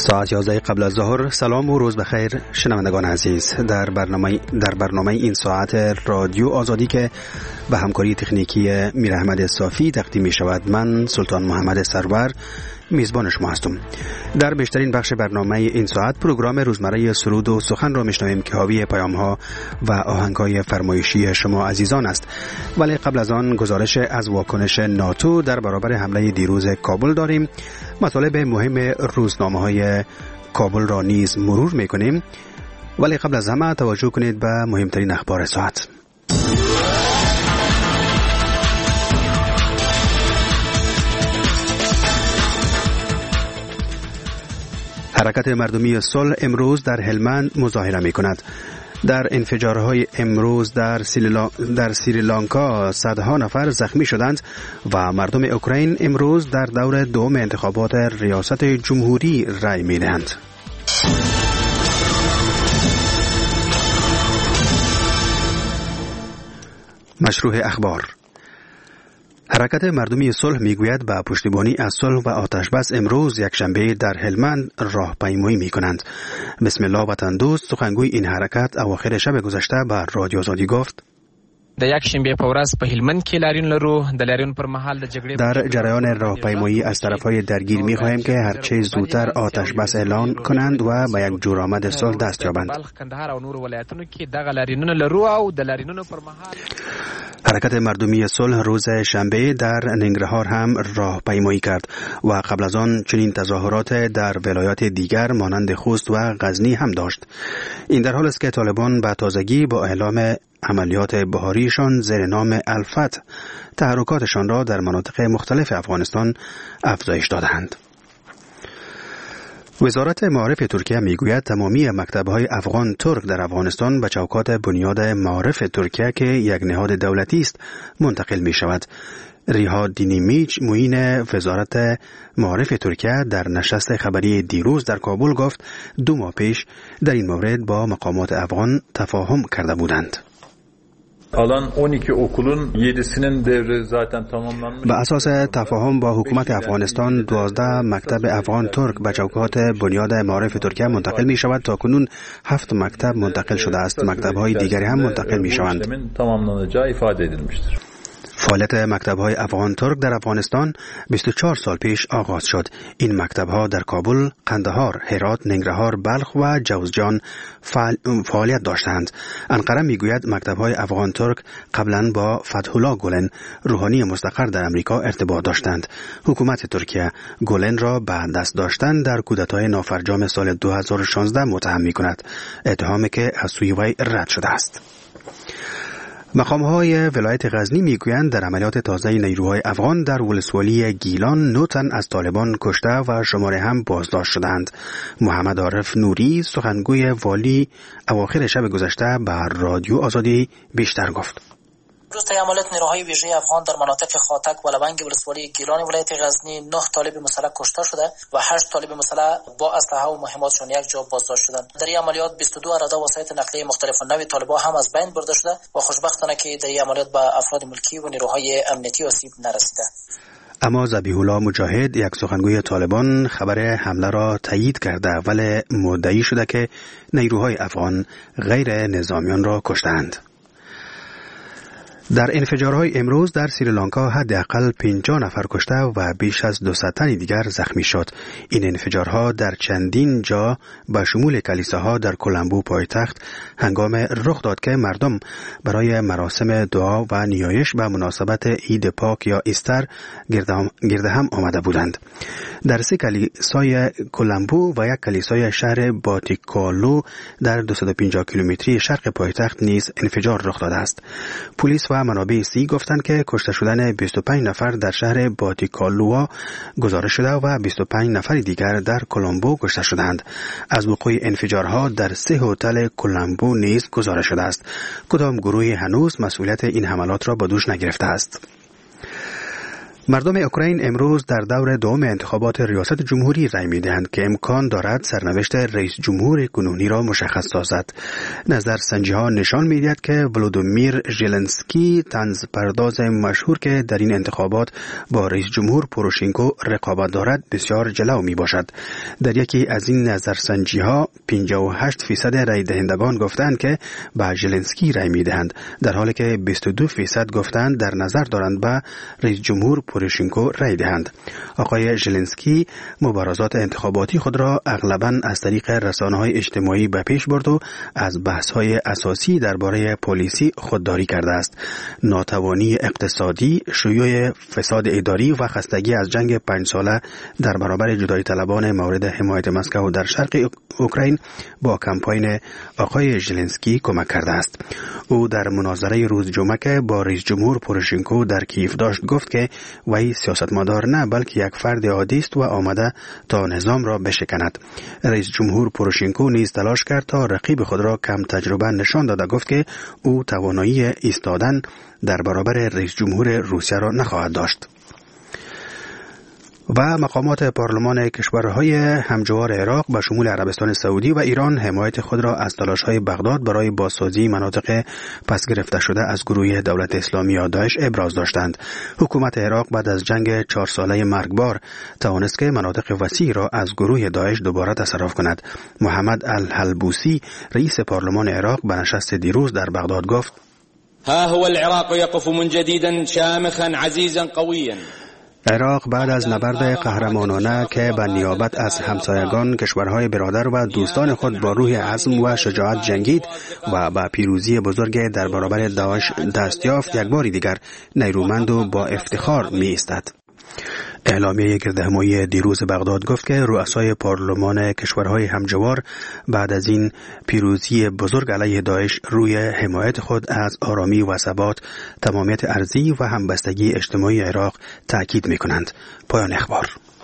ساعت 11 قبل از ظهر. سلام و روز بخیر شنوندگان عزیز. در برنامه این ساعت رادیو آزادی که به همکاری تکنیکی میر احمد صافی تقدیم می شود، من سلطان محمد سرور میزبان شما هستم. در بیشترین بخش برنامه این ساعت پروگرام روزمره سرود و سخن را میشنویم که حاوی پیام‌ها و آهنگ‌های فرمایشی شما عزیزان است. ولی قبل از آن گزارش از واکنش ناتو در برابر حمله دیروز کابل داریم. مطالب مهم روزنامه‌های کابل را نیز مرور می‌کنیم. ولی قبل از همه توجه کنید به مهمترین اخبار ساعت. حرکت مردمی صلح امروز در هلمند مظاهره می کند. در انفجارهای امروز در سریلانکا صدها نفر زخمی شدند و مردم اوکراین امروز در دور دوم انتخابات ریاست جمهوری رای می دهند. مشروع اخبار. حرکت مردمی صلح میگوید با پشتیبانی از صلح و آتشبس امروز یکشنبه در هلمند راهپیمایی میکنند. بسم الله وطن دوست سخنگوی این حرکت اواخر شب گذشته به رادیو آزادی گفت: د یکشنبه په ورځ په هلمند کې لاریون لرو. د لاریون پر مهال د جګړې در جریان راهپیمایی از طرفهای درگیر می‌خواهیم که هرچه زودتر آتش بس اعلان کنند و به یک جورآمد صلح دست یابند. حرکت مردمی صلح روز شنبه در ننگرهار هم راهپیمایی کرد و قبل از آن چنین تظاهرات در ولایات دیگر مانند خوست و غزنی هم داشت. این در حال است که طالبان به تازگی با اعلام عملیات بهاریشان زیر نام الفتح تحرکاتشان را در مناطق مختلف افغانستان افزایش دادند. وزارت معارف ترکیه میگوید تمامی مکتب‌های افغان ترک در افغانستان به چوکات بنیاد معارف ترکیه که یک نهاد دولتی است منتقل می شود. ریها دینیمیچ معین وزارت معارف ترکیه در نشست خبری دیروز در کابل گفت 2 ماه پیش در این مورد با مقامات افغان تفاهم کرده بودند. Alan 12 okulun 7'sinin devri zaten tamamlanmış. به اساس تفاهم با حکومت افغانستان 12 مکتب افغان ترک به چوکات بنیاد معارف ترکیه منتقل می شود. تا کنون 7 مکتب منتقل شده است. مکتب‌های دیگری هم منتقل می شوند. tamamlanacağı ifade edilmiştir. فعالیت مکتب‌های افغان ترک در افغانستان 24 سال پیش آغاز شد. این مکتب‌ها در کابل، قندهار، هرات، ننگرهار، بلخ و جوزجان فعالیت داشتند. انقره میگوید مکتب‌های افغان ترک قبلا با فتح الله گلن روحانی مستقر در امریکا ارتباط داشتند. حکومت ترکیه گلن را به دست داشتن در کودتای نافرجام سال 2016 متهم می‌کند. اتهامی که از سوی وی رد شده است. مقام‌های ولایت غزنی میگویند در عملیات تازه نیروهای افغان در ولسوالی گیلان 9 تن از طالبان کشته و شماره هم بازداشت شدند. محمد عارف نوری سخنگوی والی اواخر شب گذشته به رادیو آزادی بیشتر گفت: روز عملیات نیروهای ویژه افغان در مناطق خاتک و لونگ ولسوالی گیلان ولایت غزنی 9 طالب مسلح کشته شده و 8 طالب مسلح با اسلحه و مهماتشان یک جا بازداشت شدند. در این عملیات 22 اراده وسایط نقلیه مختلف نوع طالبان هم از بین برده شده و خوشبختانه که در این عملیات به افراد ملکی و نیروهای امنیتی آسیب نرسیده. اما ذبیح الله مجاهد یک سخنگوی طالبان خبر حمله را تایید کرده ولی مدعی شده که نیروهای افغان غیر نظامیان را کشتند. در انفجارهای امروز در سریلانکا حداقل 50 نفر کشته و بیش از 200 تن دیگر زخمی شد. این انفجارها در چندین جا به شمول کلیساها در کولمبو پایتخت هنگام رخ داد که مردم برای مراسم دعا و نیایش به مناسبت عید پاک یا ایستر گرد هم آمده بودند. در 3 کلیسای کولمبو و یک کلیسای شهر باتیکالو در 250 کیلومتری شرق پایتخت نیز انفجار رخ داده است. پلیس و منابع سی گفتند که کشته شدن 25 نفر در شهر باتیکالوا گزارش شده و 25 نفر دیگر در کولمبو کشته شدند. از وقوع انفجارها در 3 هتل کولمبو نیز گزارش شده است. کدام گروهی هنوز مسئولیت این حملات را به دوش نگرفته است. مردم اوکراین امروز در دور دوم انتخابات ریاست جمهوری رای می‌دهند که امکان دارد سرنوشت رئیس جمهور کنونی را مشخص سازد. نظرسنجی‌ها نشان می‌دهد که ولودیمیر ژلنسکی طنزپرداز مشهور که در این انتخابات با رئیس جمهور پوروشنکو رقابت دارد بسیار جلو میباشد. در یکی از این نظرسنجی‌ها 58% رای دهندگان گفتند که به ژلنسکی رای می‌دهند، در حالی که 22% گفتند در نظر دارند به رئیس جمهور پوروشنکو رای دهند. آقای ژلنسکی مبارزات انتخاباتی خود را اغلباً از طریق رسانه‌های اجتماعی به پیش برد و از بحث‌های اساسی درباره پلیسی خودداری کرده است. ناتوانی اقتصادی، شیوع فساد اداری و خستگی از جنگ 5 ساله در برابر جدایی طلبان مورد حمایت مسکو در شرق اوکراین با کمپاین آقای ژلنسکی کمک کرده است. او در مناظره روز جمعه با رئیس جمهور پوروشنکو در کیف داشت گفت که وی سیاستمدار نه بلکه یک فرد عادی است و آمده تا نظام را بشکند. رئیس جمهور پوروشنکو نیز تلاش کرد تا رقیب خود را کم تجربه نشان داده گفت که او توانایی ایستادن در برابر رئیس جمهور روسیه را نخواهد داشت. و مقامات پارلمان کشورهای همجوار عراق به شمول عربستان سعودی و ایران حمایت خود را از تلاش‌های بغداد برای بازسازی مناطق پس گرفته شده از گروه دولت اسلامی یا داعش ابراز داشتند. حکومت عراق بعد از جنگ 4 ساله مرگبار توانست که مناطق وسیع را از گروه داعش دوباره تصرف کند. محمد الحلبوسی رئیس پارلمان عراق به نشست دیروز در بغداد گفت: ها هو العراق يقف من جديد شامخا عزيزا قويا. عراق بعد از نبرد قهرمانانه که به نیابت از همسایگان کشورهای برادر و دوستان خود با روح عزم و شجاعت جنگید و به پیروزی بزرگ در برابر داعش دست یافت، یک بار دیگر نیرومند و با افتخار می ایستد. اعلامیه گردهمایی دیروز بغداد گفت که رؤسای پارلمان کشورهای همجوار بعد از این پیروزی بزرگ علیه داعش روی حمایت خود از آرامی و ثبات، تمامیت ارضی و همبستگی اجتماعی عراق تاکید می‌کنند. پایان اخبار.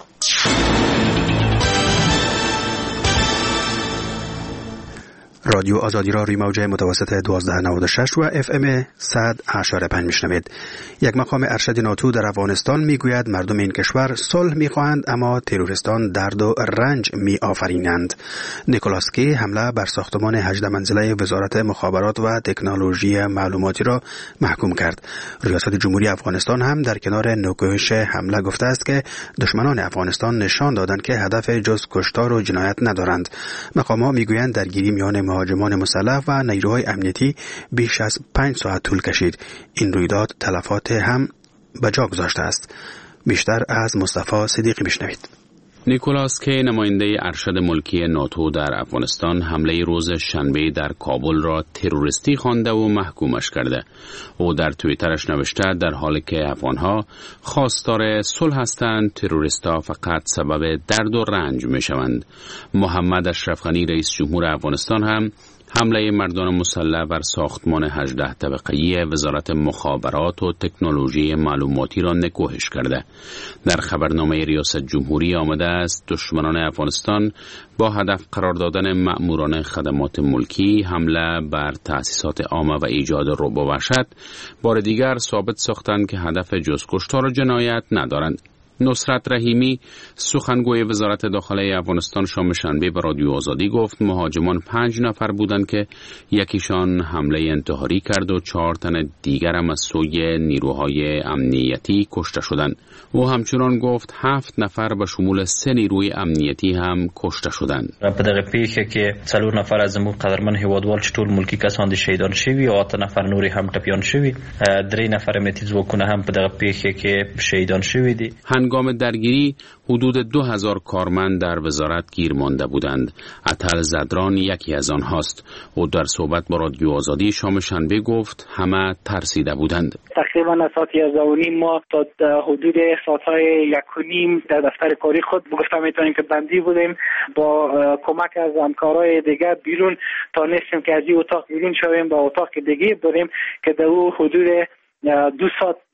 رادیو آزادی را روی موج متوسط 1296 و اف ام 100.5 میشنوید. یک مقام ارشد ناتو در افغانستان میگوید مردم این کشور صلح میخواهند اما تروریستان درد و رنج میآفرینند. نیکولاس کی حمله بر ساختمان 18 منزله وزارت مخابرات و تکنولوژی معلوماتی را محکوم کرد. ریاست جمهوری افغانستان هم در کنار نکوهش حمله گفته است که دشمنان افغانستان نشان دادند که هدف جز کشتار و جنایت ندارند. مقام‌ها میگویند درگیری میان مهاجمان مسلح و نیروهای امنیتی بیش از 5 ساعت طول کشید. این رویداد تلفات هم به جا گذاشته است. بیشتر از مصطفی صدیقی بشنوید. نیکولاس کی نماینده ارشد ملکی ناتو در افغانستان حمله روز شنبه در کابل را تروریستی خوانده و محکومش کرده. او در توییترش نوشته در حالی که افغانها خواستار صلح هستند، تروریستها فقط سبب درد و رنج می شوند. محمد اشرف غنی رئیس جمهور افغانستان هم حمله مردان مسلح بر ساختمان 18 طبقه‌ای وزارت مخابرات و تکنولوژی معلوماتی را نکوهش کرده. در خبرنامه ریاست جمهوری آمده است دشمنان افغانستان با هدف قرار دادن مأموران خدمات ملکی حمله بر تأسیسات عامه و ایجاد رعب و وحشت بار دیگر ثابت ساختند که هدف جز کشتار و جنایت ندارند. نصرت رحیمی سخنگوی وزارت داخله افغانستان شام شنبه به رادیو آزادی گفت مهاجمان 5 نفر بودند که یکیشان حمله انتحاری کرد و 4 تن دیگر هم از سوی نیروهای امنیتی کشته شدند. او همچنان گفت 7 نفر به شمول 3 نیروی امنیتی هم کشته شدند. په دغه پیښه کې 4 نفر از زموږ قدرمن هیوادوال چې ټول ملکی کسان دي شهیدان شوي او 8 نفر نوري هم ټپیان شوي. 3 نفر امنیتي ځواکونه هم په دغه پیښه کې شهیدان شوي دي. هنگام درگیری حدود 2000 کارمند در وزارت گیر مانده بودند. اتل زدران یکی از آنهاست. او در صحبت با رادیو آزادی شام شنبه گفت همه ترسیده بودند. تقریبا از ساعت 11:30 ما تا حدود ساعت‌های 1:30 در دفتر کاری خود گفتم میتونیم که بندی بودیم. با کمک از همکارای دیگر بیرون تا نستیم که از این اتاق بیرون شویم با اتاق دیگه بریم که در او حدود 2 ساعت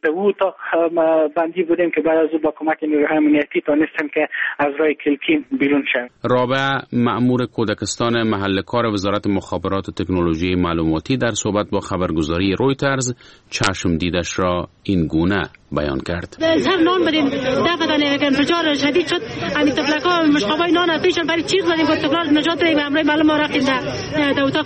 در او اتاق بندی بودیم که بعد از او با کمک نیروهای امنیتی تانستیم که از راه کلکی بیرون شویم. رابع مأمور کودکستان محل کار وزارت مخابرات و تکنولوژی معلوماتی در صحبت با خبرگزاری رویترز چشم دیدش را این گونه بیان کرد. سر نان بدیم دفتر که انفجار شدید شد همین طفلک‌ها مشقای نان پیشن برای چیز دادیم که طفلا نجات دادیم امروز معلوم ما رفتیم در اتاق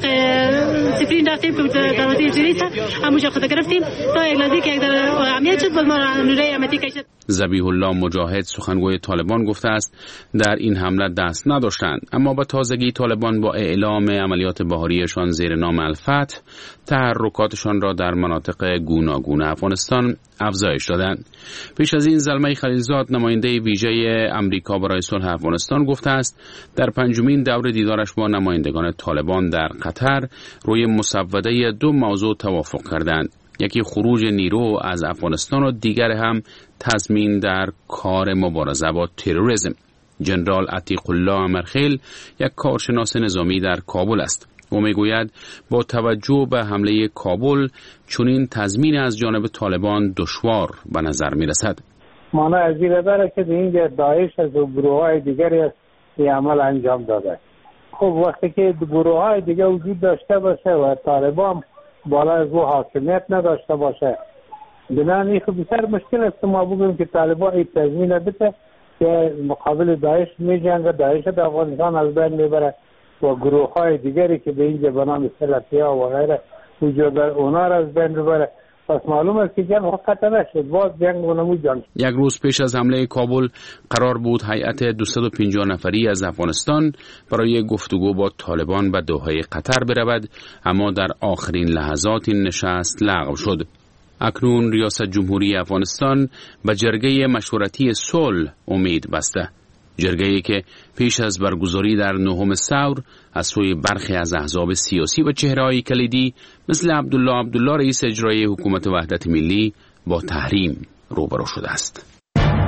سفرین رفتیم که دروازه سریت همونجا خود گرفتیم تا یک لحظه که یک در اهمیت شد بود ما نوره امنیتی کشید. ذبیح الله مجاهد سخنگوی طالبان گفته است در این حمله دست نداشتند، اما با تازگی طالبان با اعلام عملیات بهاریشان زیر نام الفتح تحرکاتشان را در مناطق گوناگون افغانستان افزایش دادند. پیش از این زلمه خلیلزاد نماینده ویژه امریکا برای صلح افغانستان گفته است در پنجمین دور دیدارش با نمایندگان طالبان در قطر روی مسوده دو موضوع توافق کردند. یکی خروج نیرو از افغانستان و دیگر هم تضمین در کار مبارزه با تروریسم. جنرال عتیق الله امرخیل یک کارشناس نظامی در کابل است. او میگوید با توجه به حمله کابل چنین تضمین از جانب طالبان دشوار به نظر می رسد. مانا از این داره که اینجا داعش از گروه های دیگری است این عمل انجام داده. خب وقتی که گروه های دیگه وجود داشته باشه و طالبان بالا از او حاکمیت نداشته باشه بنابراین خب بسیار مشکل است ما بگویم که طالبان این تضمین بده که مقابل داعش می جنگه، داعش در افغانستان از بین میبره و گروه های دیگری که به اینجا به نام سلفیه و غیره وجود داره اونا را از بین ببره. پس معلوم است که جنگ وقت نشد، باز جنگ اونمو جنگ. یک روز پیش از حمله کابل قرار بود هیئت 250 نفری از افغانستان برای گفتگو با طالبان به دوحه قطر برود، اما در آخرین لحظات این نشست لغو شد. اکنون ریاست جمهوری افغانستان به جرگه مشورتی صلح امید بسته. جرگه‌ای که پیش از برگزاری در 9 ثور از سوی برخی از احزاب سیاسی و چهره‌های کلیدی مثل عبدالله رئیس اجرایی حکومت وحدت ملی با تحریم روبرو شده است.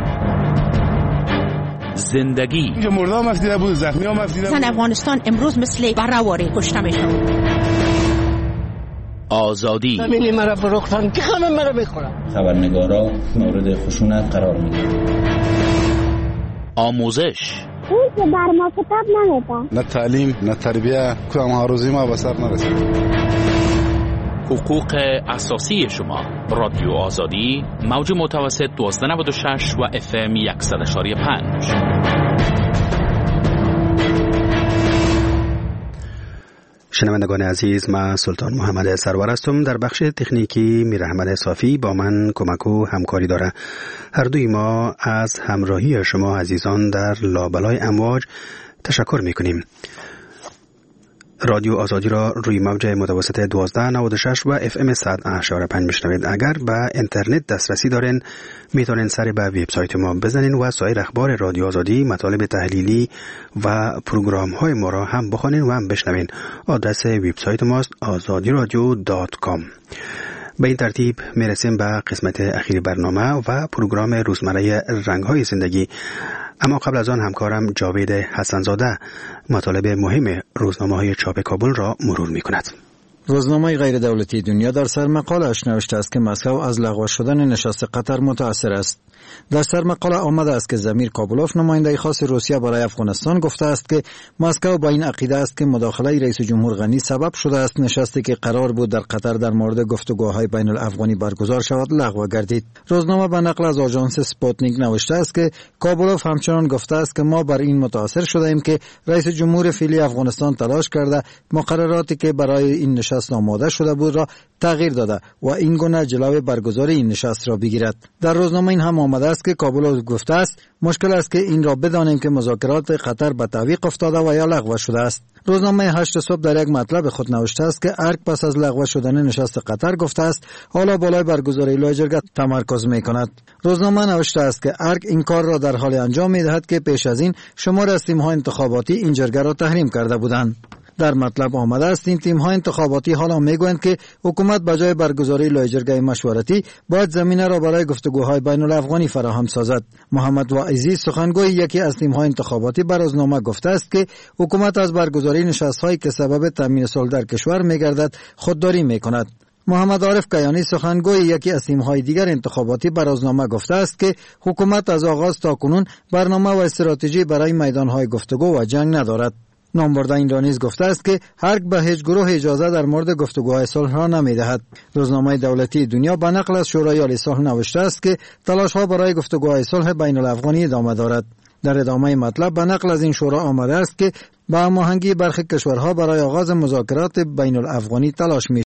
زندگی مردم مفیده بود، زخمی ها مفیده بود. زن افغانستان امروز مثل بره‌واره کشته میشن. آزادی همین مرا فروختن که همه مرا میخورن. خبرنگارا مورد خشونت قرار میگیرن. آموزش اون که بر ما کتاب نمیده، نه تعلیم نه تربیه، کدام هاروزی ما به سر نرسید. حقوق اساسی شما. رادیو آزادی موج متوسط 1296 و FM 100.5. شنوندگان عزیز، من سلطان محمد سرور هستم. در بخش تکنیکی میر احمد صافی با من کمک و همکاری داره. هر دوی ما از همراهی شما عزیزان در لابلای امواج تشکر میکنیم. رادیو آزادی را روی موج متوسط 1296 و FM 100.5 میشنوید. اگر به اینترنت دسترسی دارین میتونین سر به وبسایت ما بزنین و سایر اخبار رادیو آزادی، مطالب تحلیلی و پروگرام های ما را هم بخوانین و هم بشنوین. آدرس وبسایت ماست azadiradio.com. به این ترتیب میرسیم به قسمت اخیر برنامه و پروگرام روزمره رنگ‌های زندگی. اما قبل از آن همکارم جاوید حسنزاده مطالب مهم روزنامه‌های چاپ کابل را مرور می‌کند. روزنامه غیر دولتی دنیا در سرمقاله‌اش نوشته است که مسکو از لغو شدن نشست قطر متأثر است. در سرمقاله آمده است که زمیر کابلوف نماینده خاص روسیه برای افغانستان گفته است که مسکو با این عقیده است که مداخله رئیس جمهور غنی سبب شده است نشستی که قرار بود در قطر در مورد گفتگوهای بین الافغانی برگزار شود لغو گردید. روزنامه به نقل از آژانس سپوتنیک نوشته است که کابلوف همچنان گفته است که ما بر این متأثر شدیم که رئیس جمهور فعلی افغانستان تلاش کرده مقرراتی که برای این نشست آماده شده بود را تغییر داده و این گونه جلوی برگزاری این نشست را بگیرد. در روزنامه این هم آمده است که کابل گفته است مشکل است که این را بدانیم که مذاکرات قطر به تعویق افتاده و یا لغو شده است. روزنامه 8 صبح در یک مطلب خود نوشته است که ارگ پس از لغو شدن نشست قطر گفته است حالا بالای برگزاری لای جرگه تمرکز می‌کند. روزنامه نوشته است که ارگ این کار را در حال انجام می‌دهد که پیش از این شمار از تیم‌های انتخاباتی این جرگه را تحریم کرده بودند. در مطلب آمده است این تیم‌های انتخاباتی حالا میگویند که حکومت بجای برگزاری لایجرگه مشورتی باید زمینه را برای گفتگوهای بین الافغانی فراهم سازد. محمد واعظی سخنگوی یکی از تیم‌های انتخاباتی بر روزنامه گفته است که حکومت از برگزاری نشست‌هایی که سبب تامین صلح در کشور می‌گردد خودداری می‌کند. محمد عارف کیانی سخنگوی یکی از تیم‌های دیگر انتخاباتی به روزنامه گفته است که حکومت از آغاز تا کنون برنامه و استراتژی برای میدان‌های گفتگو و جنگ ندارد. نامبرده این را نیز گفته است که هر به هیچ گروه اجازه در مورد گفتگوهای صلح را نمی‌دهد. روزنامه دولتی دنیا به نقل از شورای عالی صلح نوشته است که تلاش‌ها برای گفتگوهای صلح بین الافغانی ادامه دارد. در ادامه مطلب به نقل از این شورا آمده است که با هماهنگی برخی کشورها برای آغاز مذاکرات بین الافغانی تلاش می